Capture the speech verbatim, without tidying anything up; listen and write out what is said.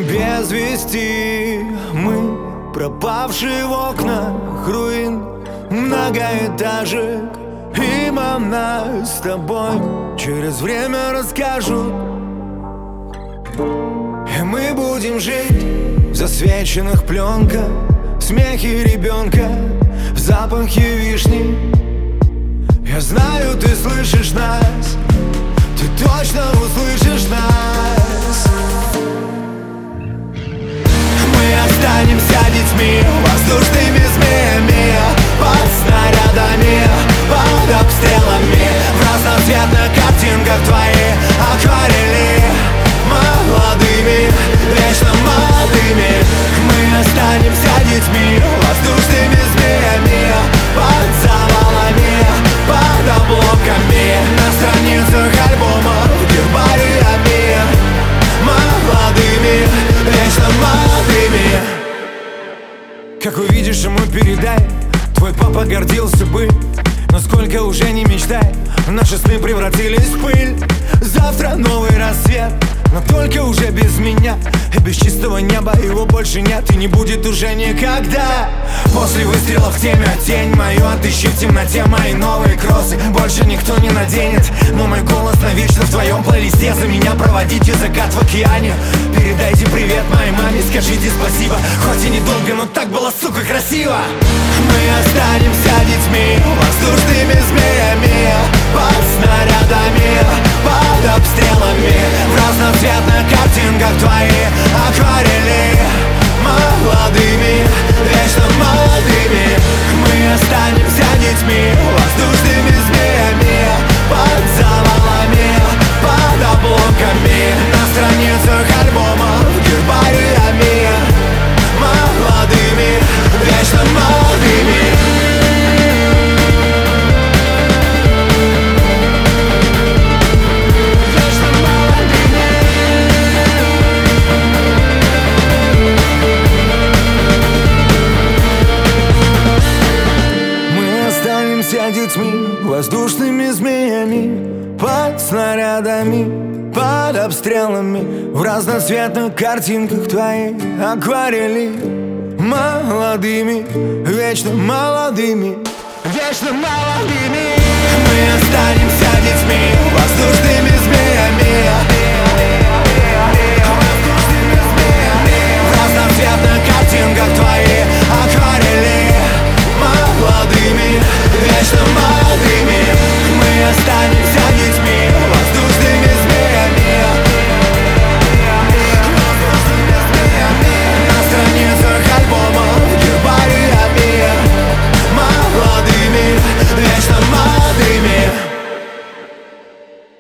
без вести. Мы пропавшие в окнах руин многоэтажек, им о нас с тобой через время расскажут. И мы будем жить в засвеченных пленках, в смехе ребенка, в запахе вишни. Я знаю, ты слышишь нас, ты точно услышишь нас. Мы останемся детьми, воздушными змеями, под снарядами, под обстрелами, в разноцветных картинках твои акварели. Молодыми, вечно молодыми, мы останемся детьми, воздушными змеями, под завалами, под обломками, на страницах альбомов, гербариями. Молодыми, вечно молодыми. Как увидишь ему передай, твой папа гордился бы. Но сколько уже не мечтай, наши сны превратились в пыль. Завтра новый рассвет, но только уже без меня. И без чистого неба его больше нет и не будет уже никогда. После выстрела в теме тень мою отыщи в темноте мои новые кроссы. Больше никто не наденет, но мой голос навечно в твоем плейлисте. За меня проводите закат в океане. Передайте привет моей маме, скажите спасибо. Хоть и недолго, но так было, сука, красиво. Мы останемся детьми, воздушными змеями, под снарядами, под обстрелами, в разноцветных картинках твои акварели. Молодыми, вечно молодыми, мы останемся детьми, воздушными змеями, под завалами, под обломками, на страницах альбомов, гербариями. Молодыми, вечно молодыми. Детьми, воздушными змеями, под снарядами, под обстрелами, в разноцветных картинках твои акварели. Молодыми, вечно молодыми, вечно молодыми. Мы останемся детьми, воздушными змеями,